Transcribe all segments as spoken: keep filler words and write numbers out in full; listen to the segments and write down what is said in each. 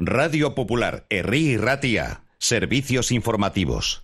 Radio Popular, Herri y Ratia. Servicios informativos.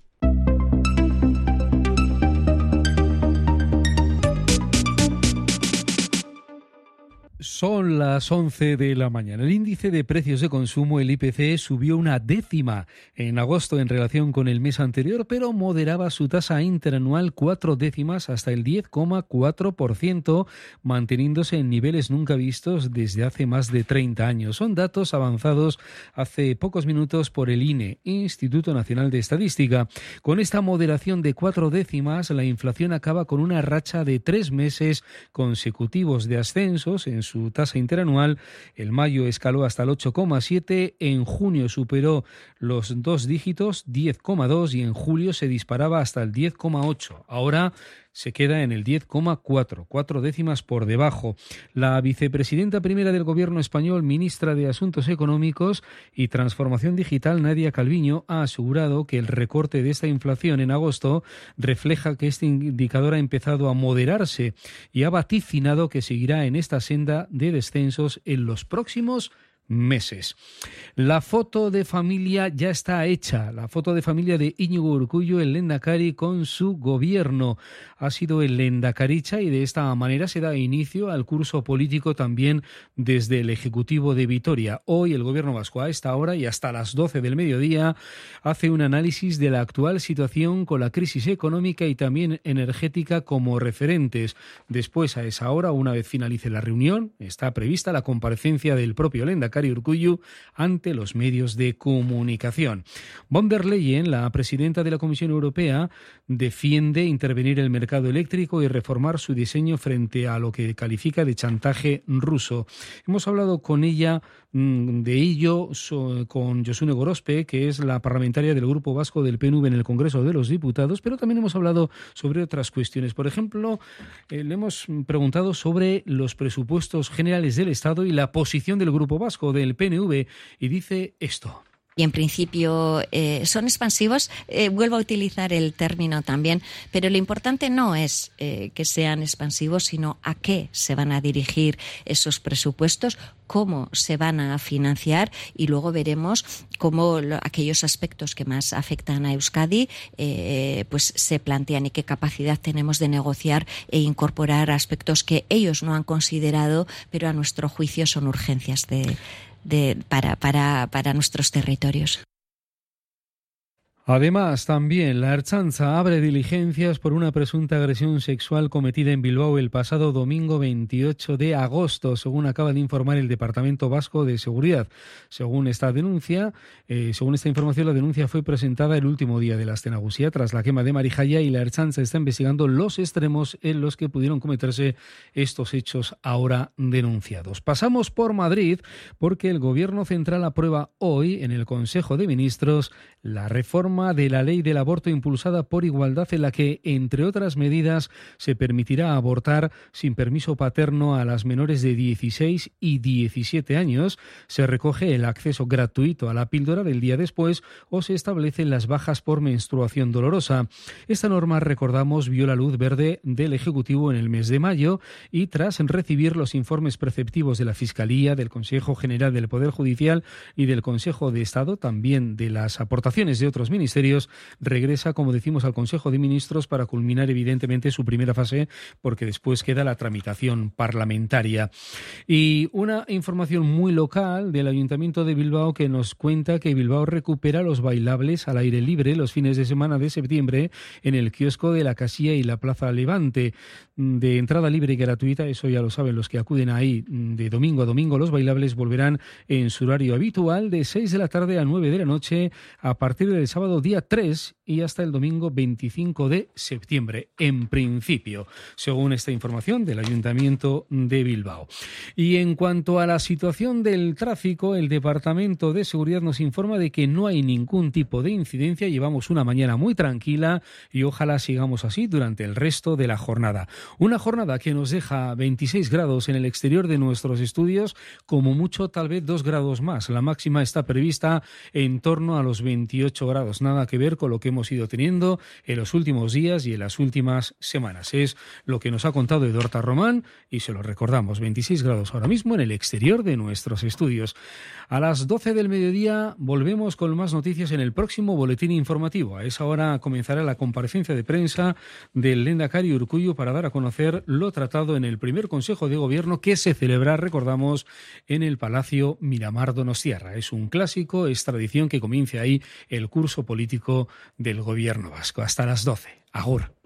Son las once de la mañana. El índice de precios de consumo, el I P C, subió una décima en agosto en relación con el mes anterior, pero moderaba su tasa interanual cuatro décimas hasta el diez coma cuatro por ciento, manteniéndose en niveles nunca vistos desde hace más de treinta años. Son datos avanzados hace pocos minutos por el I N E, Instituto Nacional de Estadística. Con esta moderación de cuatro décimas, la inflación acaba con una racha de tres meses consecutivos de ascensos en su tasa interanual. En mayo escaló hasta el ocho coma siete, en junio superó los dos dígitos, diez coma dos, y en julio se disparaba hasta el diez coma ocho. Ahora se queda en el diez coma cuatro, cuatro décimas por debajo. La vicepresidenta primera del Gobierno español, ministra de Asuntos Económicos y Transformación Digital, Nadia Calviño, ha asegurado que el recorte de esta inflación en agosto refleja que este indicador ha empezado a moderarse y ha vaticinado que seguirá en esta senda de descensos en los próximos meses. La foto de familia ya está hecha. La foto de familia de Íñigo Urkullu, el Lehendakari, con su gobierno. Ha sido el Lehendakaricha y de esta manera se da inicio al curso político también desde el Ejecutivo de Vitoria. Hoy el Gobierno vasco, a esta hora y hasta las doce del mediodía, hace un análisis de la actual situación con la crisis económica y también energética como referentes. Después, a esa hora, una vez finalice la reunión, está prevista la comparecencia del propio Lehendakari Urkullu ante los medios de comunicación. Von der Leyen, la presidenta de la Comisión Europea, defiende intervenir el mercado eléctrico y reformar su diseño frente a lo que califica de chantaje ruso. Hemos hablado con ella de ello con Josune Gorospe, que es la parlamentaria del Grupo Vasco del P N V en el Congreso de los Diputados, pero también hemos hablado sobre otras cuestiones. Por ejemplo, eh, le hemos preguntado sobre los presupuestos generales del Estado y la posición del Grupo Vasco del P N V, y dice esto. Y en principio eh, son expansivos, eh, vuelvo a utilizar el término también, pero lo importante no es eh, que sean expansivos, sino a qué se van a dirigir esos presupuestos, cómo se van a financiar, y luego veremos cómo lo, aquellos aspectos que más afectan a Euskadi eh, pues se plantean, y qué capacidad tenemos de negociar e incorporar aspectos que ellos no han considerado, pero a nuestro juicio son urgencias de De, para, para, para nuestros territorios. Además, también la Ertzaintza abre diligencias por una presunta agresión sexual cometida en Bilbao el pasado domingo veintiocho de agosto, según acaba de informar el Departamento Vasco de Seguridad. Según esta denuncia, eh, según esta información, la denuncia fue presentada el último día de la Aste Nagusia tras la quema de Marijaya, y la Ertzaintza está investigando los extremos en los que pudieron cometerse estos hechos ahora denunciados. Pasamos por Madrid, porque el Gobierno Central aprueba hoy en el Consejo de Ministros la reforma de la ley del aborto impulsada por Igualdad, en la que, entre otras medidas, se permitirá abortar sin permiso paterno a las menores de dieciséis y diecisiete años, se recoge el acceso gratuito a la píldora del día después o se establecen las bajas por menstruación dolorosa. Esta norma, recordamos, vio la luz verde del Ejecutivo en el mes de mayo y, tras recibir los informes preceptivos de la Fiscalía, del Consejo General del Poder Judicial y del Consejo de Estado, también de las aportaciones de otros ministerios, ministerios, regresa, como decimos, al Consejo de Ministros para culminar evidentemente su primera fase, porque después queda la tramitación parlamentaria. Y una información muy local del Ayuntamiento de Bilbao, que nos cuenta que Bilbao recupera los bailables al aire libre los fines de semana de septiembre en el kiosco de la Casilla y la Plaza Levante, de entrada libre y gratuita. Eso ya lo saben los que acuden ahí de domingo a domingo. Los bailables volverán en su horario habitual de seis de la tarde a nueve de la noche a partir del sábado día tres y hasta el domingo veinticinco de septiembre, en principio, según esta información del Ayuntamiento de Bilbao. Y en cuanto a la situación del tráfico, el Departamento de Seguridad nos informa de que no hay ningún tipo de incidencia. Llevamos una mañana muy tranquila y ojalá sigamos así durante el resto de la jornada. Una jornada que nos deja veintiséis grados en el exterior de nuestros estudios, como mucho tal vez dos grados más. La máxima está prevista en torno a los veintiocho grados. tenemos nada que ver con lo que hemos ido teniendo en los últimos días y en las últimas semanas. Es lo que nos ha contado Edorta Román y se lo recordamos, veintiséis grados ahora mismo en el exterior de nuestros estudios. A las doce del mediodía volvemos con más noticias en el próximo boletín informativo. A esa hora comenzará la comparecencia de prensa del Lehendakari Urkullu para dar a conocer lo tratado en el primer Consejo de Gobierno que se celebra, recordamos, en el Palacio Miramar Donostiarra. Es un clásico, es tradición que comience ahí el curso político del Gobierno vasco. Hasta las doce. Agur.